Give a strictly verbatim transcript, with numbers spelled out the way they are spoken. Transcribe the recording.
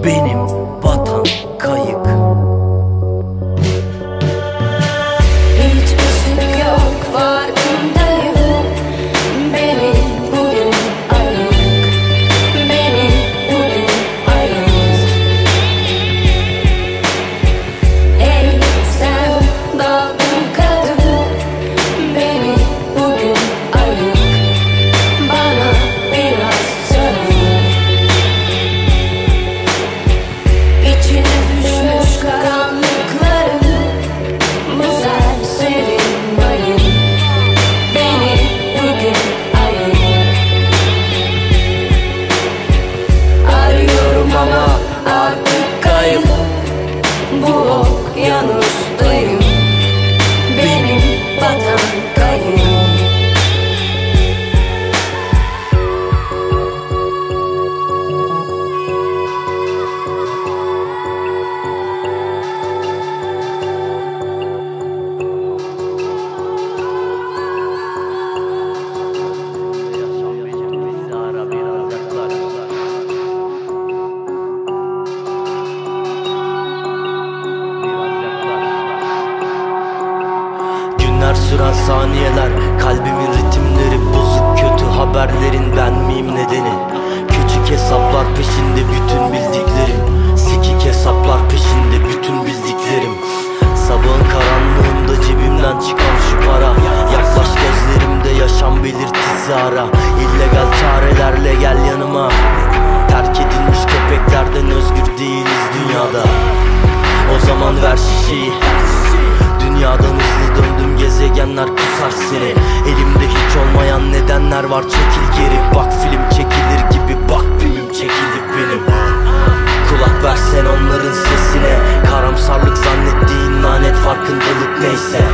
Benim vatan kayık. Hiç ışık yok, farkındayım. Beni bugün ayık, beni bugün ayık. Ey sen dalgın kadın, beni bugün ayık. Bana biraz sarıl. İçine düşmüş karanlıkların bu serserin bayım. Beni bugün ayır. Arıyorum ama artık kayıp, bu okyanustayım. Benim vatan kayıp. Günler süren saniyeler, kalbimin ritimleri bozuk. Kötü haberlerin ben miyim nedeni? Küçük hesaplar peşinde bütün bildiklerim, sikik hesaplar peşinde bütün bildiklerim. Sabahın karanlığında cebimden çıkan şu para, yaklaş gözlerimde yaşam belirtisi ara. İllegal çarelerle gel yanıma, terk edilmiş köpeklerden özgür değiliz dünyada. O zaman ver şişeyi. Dünyadan hızlı döndüm, gezegenler kusar seni. Elimde hiç olmayan nedenler var, çekil geri. Bak film çekilir gibi, bak film çekilir benim. Kulak versen onların sesine, karamsarlık zannettiğin lanet farkındalık neyse.